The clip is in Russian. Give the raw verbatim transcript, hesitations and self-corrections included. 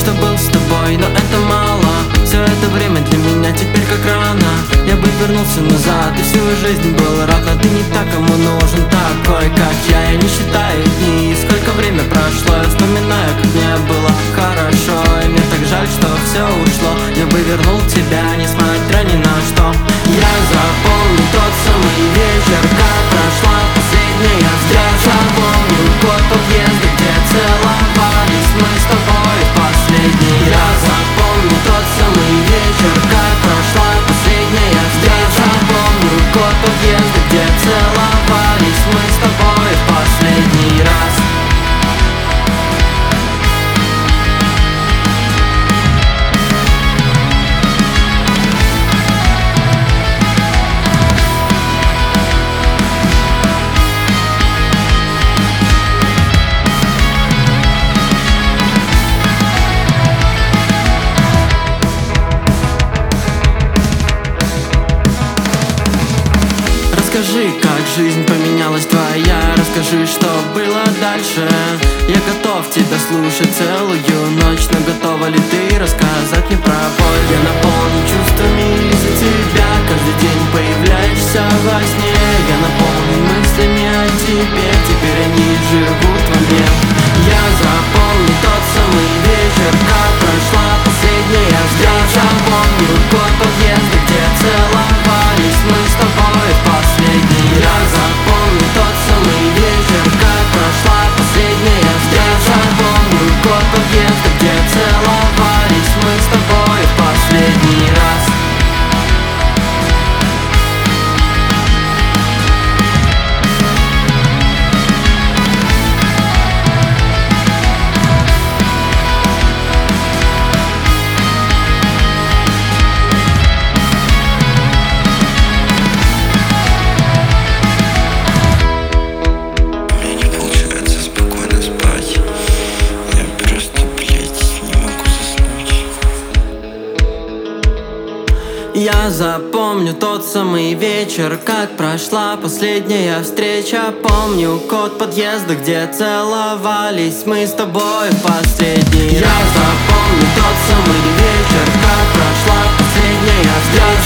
что был с тобой, но это мало. Все это время для меня теперь как рано. Я бы вернулся назад и всю жизнь был рад, но ты не так, кому нужен такой, как я. Я не считаю дни, сколько время прошло. Я вспоминаю, как мне было хорошо, и мне так жаль, что все ушло. Я бы вернул тебя, несмотря ни на что. Я запомню тот самый вечер, как прошла последняя встреча. Помню год подъезда, где целовались мы с тобой в последний раз. Запомню тот самый вечер, как прошла последняя встреча. Помню год подъезда, где целовались мы с тобой в последний раз. Расскажи, как жизнь поменялась твоя. Расскажи, что было дальше. Я готов тебя слушать целую ночь, но готова ли ты рассказать мне про боль? Я наполнен чувствами из-за тебя. Каждый день появляешься во сне. Я наполнен мыслями о тебе. Теперь они живут во мне. Я запомню тот самый вечер, как прошла последняя встреча. Помню год подъезда, где целовались мы с тобой в последний раз. Запомню тот самый вечер, как прошла последняя встреча. Помню год подъезда, где целовались мы с тобой в последний раз. Я запомню тот самый вечер, как прошла последняя встреча. Помню код подъезда, где целовались мы с тобой в последний раз. Я запомню тот самый вечер, как прошла последняя встреча.